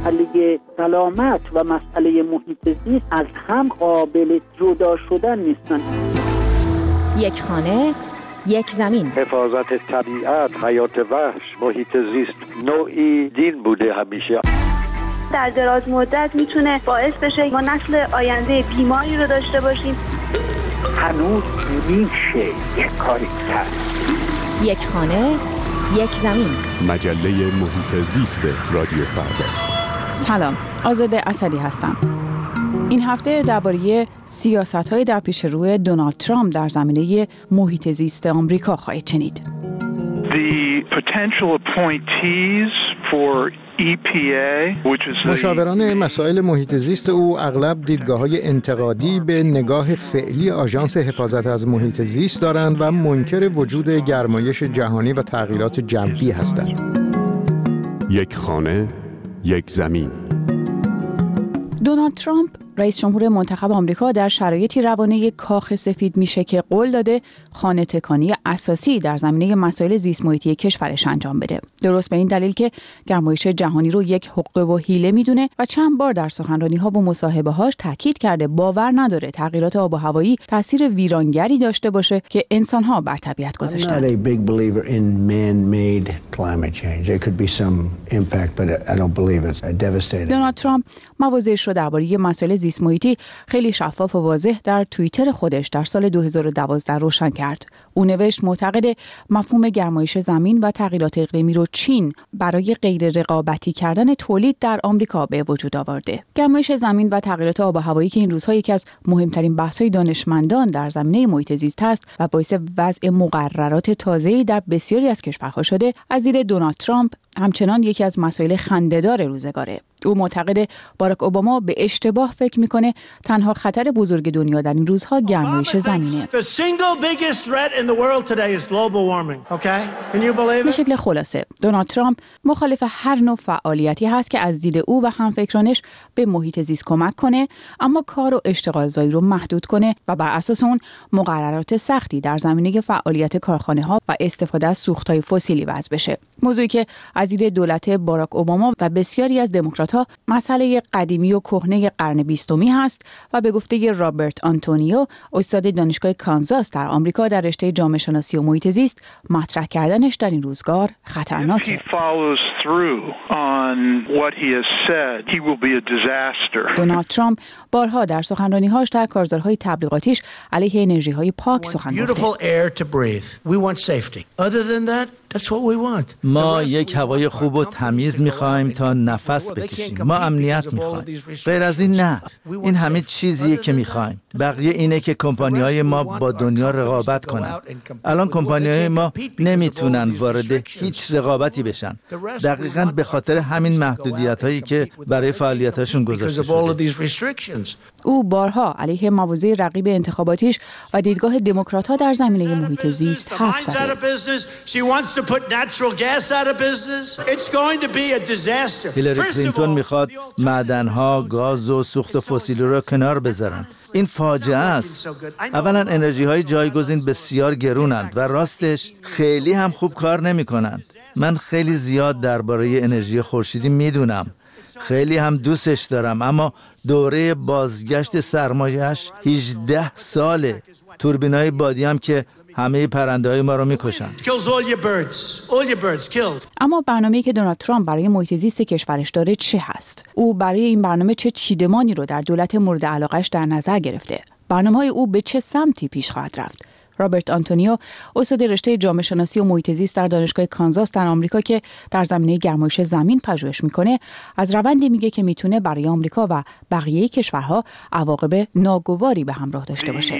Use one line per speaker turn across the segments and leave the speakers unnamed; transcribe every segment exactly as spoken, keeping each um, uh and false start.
مسئله سلامت و مسئله محیط زیست از هم قابل جدا شدن نیستن.
یک خانه، یک زمین.
حفاظت طبیعت، حیات وحش، محیط زیست نوعی دین بوده همیشه.
در دراز مدت میتونه باعث بشه ما نسل آینده بیماری رو داشته باشیم.
هنوز میشه یک کاری کرد.
یک خانه، یک زمین.
مجله محیط زیست رادیو فردا.
سلام، آزاده اسدی هستم. این هفته درباره سیاست‌های در پیش روی دونالد ترامپ در زمینه محیط زیست آمریکا خواهید شنید.
The potential appointees for ای پی ای
مشاوران مسائل محیط زیست او اغلب دیدگاه‌های انتقادی به نگاه فعلی آژانس حفاظت از محیط زیست دارند و منکر وجود گرمایش جهانی و تغییرات جوی هستند.
یک خانه، یک زمین.
دونالد ترامپ رئیس جمهور منتخب آمریکا در شرایطی روانه کاخ سفید میشه که قول داده خانه تکانی اساسی در زمینه مسائل زیست محیطی کشورش انجام بده. درست به این دلیل که گرمایش جهانی رو یک حقه و حیله میدونه و چند بار در سخنرانی‌ها و مصاحبه‌هاش تاکید کرده باور نداره تغییرات آب و هوایی تاثیر ویرانگری داشته باشه که انسان‌ها بر طبیعت گذاشتن. دونالد ترامپ مواضعش رو درباره مسائل زیست محیطی خیلی شفاف و واضح در توییتر خودش در سال دو هزار و دوازده روشن کرد. او نوشت معتقد مفهوم گرمایش زمین و تغییرات اقلیمی رو چین برای غیر رقابتی کردن تولید در آمریکا به وجود آورده. گرمایش زمین و تغییرات آب و هوایی که این روزها یکی از مهمترین بحث‌های دانشمندان در زمینه محیط زیست است و باعث وضع مقررات تازه‌ای در بسیاری از کشورها شده، از دید دونالد ترامپ همچنان یکی از مسائل خنده‌دار روزگاره. او معتقد باراک اوباما به اشتباه فکر میکنه تنها خطر بزرگ دنیا در این روزها گرمایش زمینه. به شکل خلاصه دونالد ترامپ مخالف هر نوع فعالیتی هست که از دید او و همفکرانش به محیط زیست کمک کنه، اما کار و اشتغالزایی رو محدود کنه و بر اساس اون مقررات سختی در زمینه فعالیت کارخانه‌ها و استفاده از سوخت‌های فسیلی وضع بشه. موضوعی که از دید دولت باراک اوباما و بسیاری از دموکرات‌ها مسئله قدیمی و کهنه قرن بیستمی هست و به گفته رابرت آنتونیو، استاد دانشگاه کانزاس در آمریکا در رشته جامعه شناسی و محیط زیست، مطرح کردنش در این روزگار خطرناکه. دونالد ترامپ بارها در سخنرانی‌هاش در کارزارهای تبلیغاتیش علیه انرژی‌های پاک سخن گفته.
ما یک هوای خوب و تمیز می‌خوایم تا نفس بکشیم. ما امنیت می‌خوایم. غیر از این نه. این همه چیزیه که می‌خوایم. بقیه اینه که کمپانی‌های ما با دنیا رقابت کنن. الان کمپانی‌های ما نمیتونن وارد هیچ رقابتی بشن. دقیقاً به خاطر همین محدودیت‌هایی که برای فعالیتاشون گذاشته شده.
او بارها علیه مواضع رقیب انتخاباتیش و دیدگاه دموکرات‌ها در زمینه محیط زیست حرف زد.
هیلاری کلینتون میخواد معدن‌ها، گاز و سوخت فسیلی رو کنار بذارن. این فاجعه است. اولا انرژی‌های جایگزین بسیار گرونند و راستش خیلی هم خوب کار نمی‌کنند. من خیلی زیاد درباره انرژی خورشیدی میدونم. خیلی هم دوستش دارم، اما دوره بازگشت سرمایه‌اش هجده ساله. توربینای بادی هم که همه پرنده‌های ما رو می‌کشن.
اما برنامه‌ای که دونالد ترامپ برای محیط زیست کشورش داره چه هست؟ او برای این برنامه چه چیدمانی رو در دولت مورد علاقه‌اش در نظر گرفته؟ برنامه‌های او به چه سمتی پیش خواهد رفت؟ رابرت آنتونیو، استاد رشته جامعه شناسی و محیط زیست در دانشگاه کانزاس در آمریکا که در زمینه گرمایش زمین پژوهش میکنه، از روندی میگه که میتونه برای آمریکا و بقیه کشورها عواقب ناگواری به همراه داشته باشه.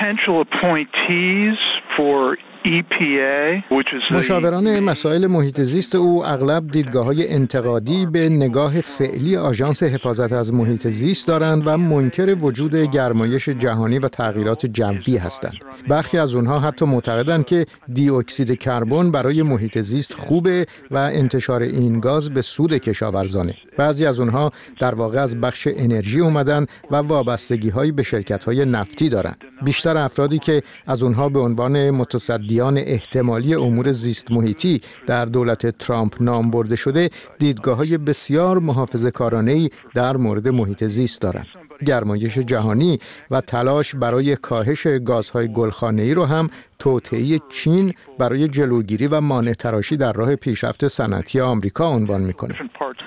ای پی ای
مشاوران مسائل محیط زیست او اغلب دیدگاه‌های انتقادی به نگاه فعلی آژانس حفاظت از محیط زیست دارند و منکر وجود گرمایش جهانی و تغییرات جوی هستند. برخی از اونها حتی معتقدند که دی اکسید کربن برای محیط زیست خوبه و انتشار این گاز به سود کشاورزانه. بعضی از اونها در واقع از بخش انرژی اومدن و وابستگی‌هایی به شرکت‌های نفتی دارند. بیشتر افرادی که از اونها به عنوان متصدی متحدیان احتمالی امور زیست محیطی در دولت ترامپ نام برده شده، دیدگاه‌های بسیار محافظه‌کارانه‌ای در مورد محیط زیست دارند. گرمایش جهانی و تلاش برای کاهش گازهای گلخانه‌ای رو هم توطئه چین برای جلوگیری و مانع تراشی در راه پیشرفت صنعتی آمریکا عنوان می‌کنه.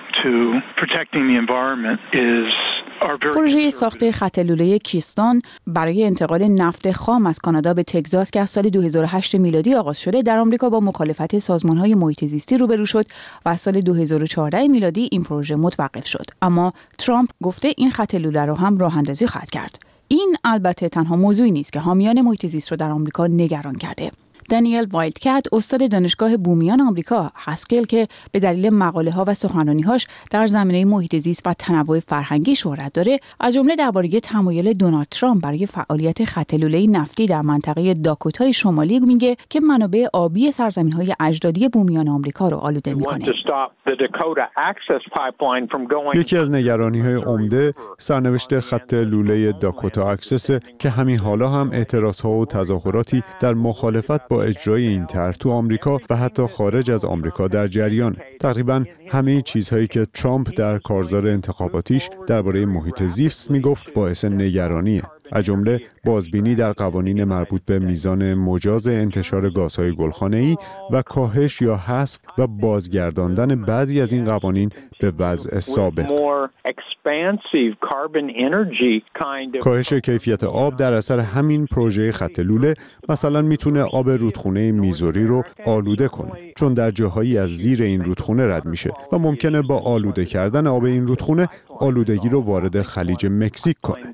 پروژه ساخت خط لوله کیستون برای انتقال نفت خام از کانادا به تگزاس که از سال دو هزار و هشت میلادی آغاز شده، در آمریکا با مخالفت سازمان‌های محیط زیستی روبرو شد و از سال دو هزار و چهارده میلادی این پروژه متوقف شد. اما ترامپ گفته این خط لوله رو هم راه‌اندازی خواهد کرد. این البته تنها موضوعی نیست که حامیان محیط زیست رو در آمریکا نگران کرده. دانیل وایلدکت، استاد دانشگاه بومیان آمریکا هاسکل که به دلیل مقاله‌ها و سخنرانی‌هاش در زمینه محیط زیست و تنوع فرهنگی شهرت داره، از جمله درباره تمایل دونالد ترامپ برای فعالیت خط لوله نفتی در منطقه داکوتای شمالی میگه که منابع آبی سرزمین‌های اجدادی بومیان آمریکا رو آلوده می‌کنه.
یکی از نگرانی‌های عمده سرنوشت خط لوله داکوتا اکسس که همین حالا هم اعتراض‌ها و تظاهراتی در مخالفت با اجرای این طرح تو آمریکا و حتی خارج از آمریکا در جریان. تقریباً همه چیزهایی که ترامپ در کارزار انتخاباتیش درباره محیط زیست میگفت باعث نگرانیه. از جمله بازبینی در قوانین مربوط به میزان مجاز انتشار گازهای گلخانه‌ای و کاهش یا حذف و بازگرداندن بعضی از این قوانین به وضع سابق. کاهش کیفیت آب در اثر همین پروژه خط لوله مثلا میتونه آب رودخونه میزوری رو آلوده کنه، چون در جاهایی از زیر این رودخونه رد میشه و ممکنه با آلوده کردن آب این رودخونه آلودگی رو وارد خلیج مکزیک کنه.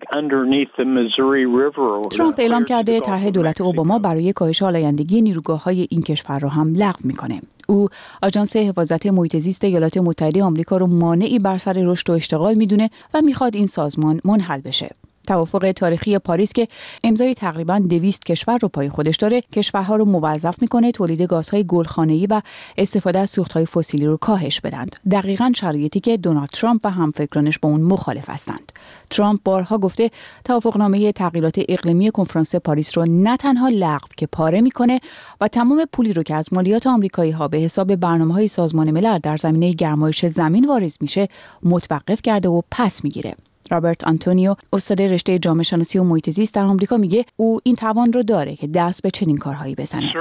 ترامپ اعلام کرده طرح دولت اوباما برای کاهش آلایندگی نیروگاه‌های این کشور را هم لغو می‌کنه. او آژانس حفاظت محیط زیست ایالات متحده آمریکا رو مانعی بر سر رشد و اشتغال می‌دونه و می‌خواد این سازمان منحل بشه. توافق تاریخی پاریس که امضای تقریباً دویست کشور رو پای خودش داره، کشورها رو موظف میکنه تولید گازهای گلخانه‌ای و استفاده از سوختهای فسیلی رو کاهش بدند. دقیقاً شرایطی که دونالد ترامپ و همفکرانش با اون مخالف هستند. ترامپ بارها گفته توافقنامه تغییرات اقلیمی کنفرانس پاریس رو نه تنها لغو که پاره میکنه و تمام پولی رو که از مالیات آمریکایی‌ها به حساب برنامه‌های سازمان ملل در زمینه گرمایش زمین واریز میشه متوقف کرده و پس میگیره. رابرت آنتونیو، استاد رشته جامعه شناسی و محیط زیست در آمریکا، میگه او این توان رو داره که دست به چنین کارهایی بزنه.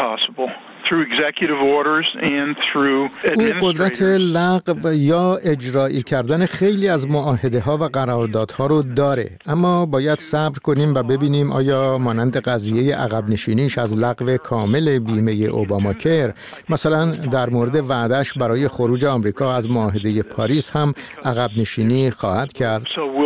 او قدرت لغو یا اجرایی کردن خیلی از معاهده‌ها و قراردادها رو داره، اما باید صبر کنیم و ببینیم آیا مانند قضیه عقب نشینیش از لغو کامل بیمه اوباماکر، مثلا در مورد وعده‌اش برای خروج آمریکا از معاهده پاریس هم عقب نشینی خواهد کرد.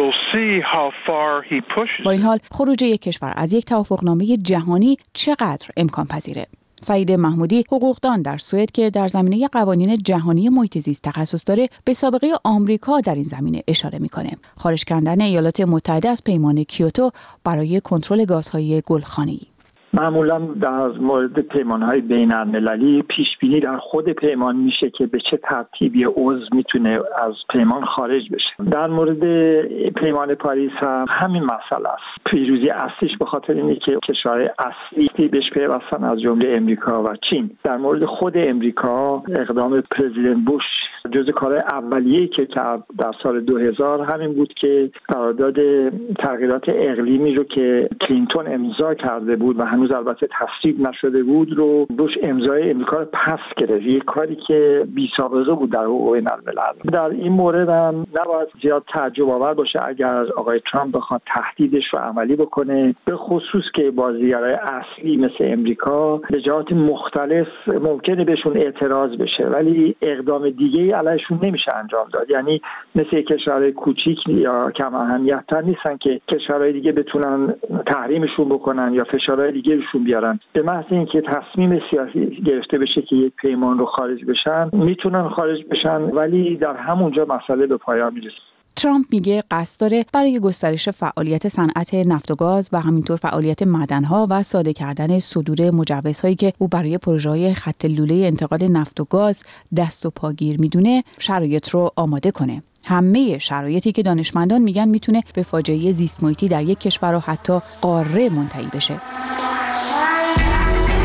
با این حال خروج یک کشور از یک توافقنامه جهانی چقدر امکان پذیره؟ سعید محمودی، حقوقدان در سوئد که در زمینه قوانین جهانی محیط زیست تخصص داره، به سابقه آمریکا در این زمینه اشاره میکنه. خارج کردن ایالات متحده از پیمان کیوتو برای کنترل گازهای گلخانه‌ای.
معمولا در مورد پیمان‌های بین‌المللی پیش‌بینی در خود پیمان میشه که به چه ترتیبی عضو میتونه از پیمان خارج بشه. در مورد پیمان پاریس هم همین مسئله است. پیروزی اصلیش به خاطر اینه که کشورهای اصلی بهش پیوستن از جمله امریکا و چین. در مورد خود امریکا اقدام پرزیدنت بوش جزء کار اولیه‌ای که کرد در سال دو هزار همین بود که قرارداد تغییرات اقلیمی رو که کلینتون امضا کرده بود و هنوز البته تصویب نشده بود رو بوش امضای امریکا رو پس گرفت. یک کاری که بی سابقه بود در حقوق بین‌الملل. در این مورد هم نباید زیاد تعجب آور باشه اگر آقای ترامپ بخواد تهدیدش رو عملی بکنه، به خصوص که بازیگرای اصلی مثل امریکا به جهات مختلف ممکنه بهشون اعتراض بشه ولی اقدام دیگه علیشون نمیشه انجام داد. یعنی مثل کشورهای کوچیک یا کم اهمیت‌تر نیستن که کشورهای دیگه بتونن تحریمشون بکنن یا فشارهای دیگه بهشون بیارن. به محض اینکه تصمیم سیاسی گرفته بشه که یک پیمان رو خارج بشن، میتونن خارج بشن ولی در همونجا مسئله به پایان میرسه.
ترامپ میگه قصد داره برای گسترش فعالیت صنعت نفت و گاز و همینطور فعالیت معدن‌ها و ساده کردن صدور مجوزهایی که او برای پروژه‌های خط لوله انتقال نفت و گاز دست و پاگیر میدونه شرایط رو آماده کنه. همه شرایطی که دانشمندان میگن میتونه به فاجعه زیست محیطی در یک کشور و حتی قاره منتهی بشه.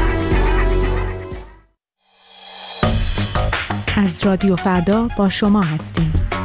از رادیو فردا با شما هستیم.